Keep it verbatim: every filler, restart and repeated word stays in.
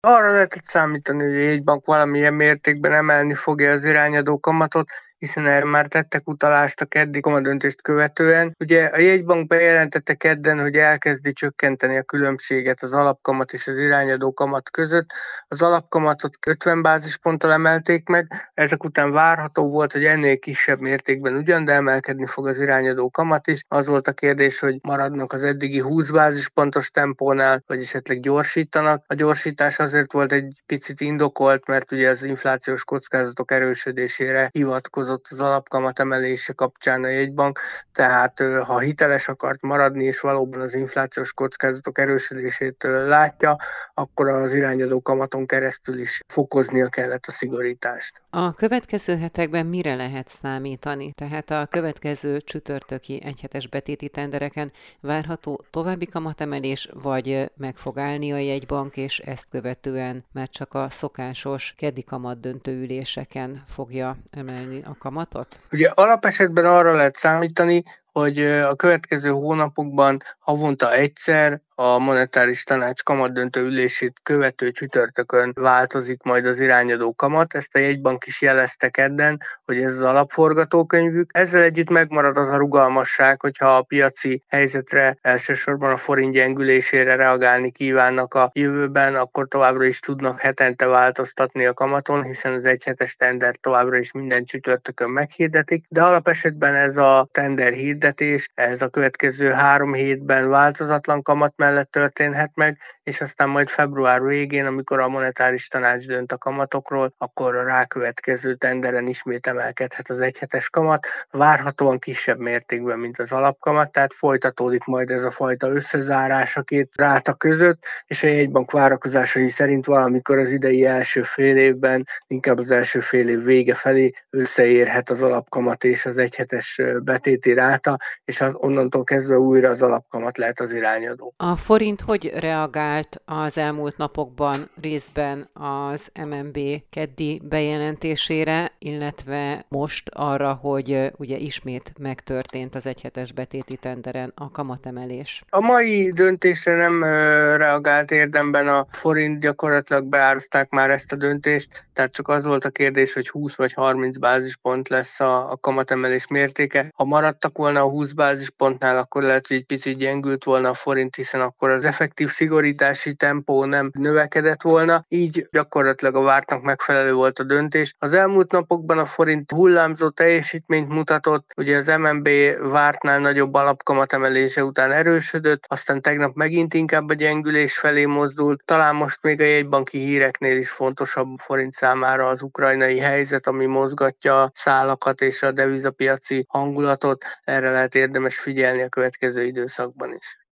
Arra lehetett számítani, hogy a jegybank valamilyen mértékben emelni fogja az irányadó kamatot, hiszen erre már tettek utalást a keddi kamadöntést követően. Ugye a jegybank bejelentette kedden, hogy elkezdi csökkenteni a különbséget az alapkamat és az irányadó kamat között. Az alapkamatot ötven bázisponttal emelték meg, ezek után várható volt, hogy ennél kisebb mértékben ugyan, de emelkedni fog az irányadó kamat is. Az volt a kérdés, hogy maradnak az eddigi húsz bázispontos tempónál, vagy esetleg gyorsítanak. A gyorsítás azért volt egy picit indokolt, mert ugye az inflációs kockázatok erősödésére hivatkozott az alapkamat emelése kapcsán a jegybank, tehát ha hiteles akart maradni, és valóban az inflációs kockázatok erősödését látja, akkor az irányadó kamaton keresztül is fokoznia kellett a szigorítást. A következő hetekben mire lehet számítani? Tehát a következő csütörtöki egyhetes betéti tendereken várható további kamatemelés, vagy meg fog állni a jegybank, és ezt követően már csak a szokásos keddi kamat döntőüléseken fogja emelni a kamatot? Ugye alapesetben arra lehet számítani, hogy a következő hónapokban havonta egyszer a monetáris tanács kamatdöntő ülését követő csütörtökön változik majd az irányadó kamat. Ezt a jegybank is jelezte kedden, hogy ez az alapforgatókönyvük. Ezzel együtt megmarad az a rugalmasság, hogyha a piaci helyzetre, elsősorban a forint gyengülésére reagálni kívánnak a jövőben, akkor továbbra is tudnak hetente változtatni a kamaton, hiszen az egyhetes tender továbbra is minden csütörtökön meghirdetik, de alapesetben ez a tender hirdetés, ez a következő három hétben változatlan kamat mellett történhet meg, és aztán majd február végén, amikor a monetáris tanács dönt a kamatokról, akkor a rákövetkező tenderen ismét emelkedhet az egyhetes kamat, várhatóan kisebb mértékben, mint az alapkamat, tehát folytatódik majd ez a fajta összezárás a két ráta között, és a jegybank várakozásai szerint valamikor az idei első fél évben, inkább az első fél év vége felé összeérhet az alapkamat és az egyhetes betéti ráta, és onnantól kezdve újra az alapkamat lehet az irányadó. A forint hogy reagált az elmúlt napokban részben az em en bé keddi bejelentésére, illetve most arra, hogy ugye ismét megtörtént az egyhetes betéti tenderen a kamatemelés? A mai döntésre nem reagált érdemben a forint, gyakorlatilag beározták már ezt a döntést, tehát csak az volt a kérdés, hogy húsz vagy harminc bázispont lesz a, a kamatemelés mértéke. Ha maradtak volna a húsz bázispontnál, akkor lehet, hogy egy picit gyengült volna a forint, hiszen akkor az effektív szigorítási tempó nem növekedett volna, így gyakorlatilag a vártnak megfelelő volt a döntés. Az elmúlt napokban a forint hullámzó teljesítményt mutatott, ugye az em en bé vártnál nagyobb alapkamatemelése után erősödött, aztán tegnap megint inkább a gyengülés felé mozdult, talán most még a jegybanki híreknél is fontosabb a forint számára az ukrajnai helyzet, ami mozgatja a szálakat és a devizapiaci hangulatot, erre lehet érdemes figyelni a következő időszakban is.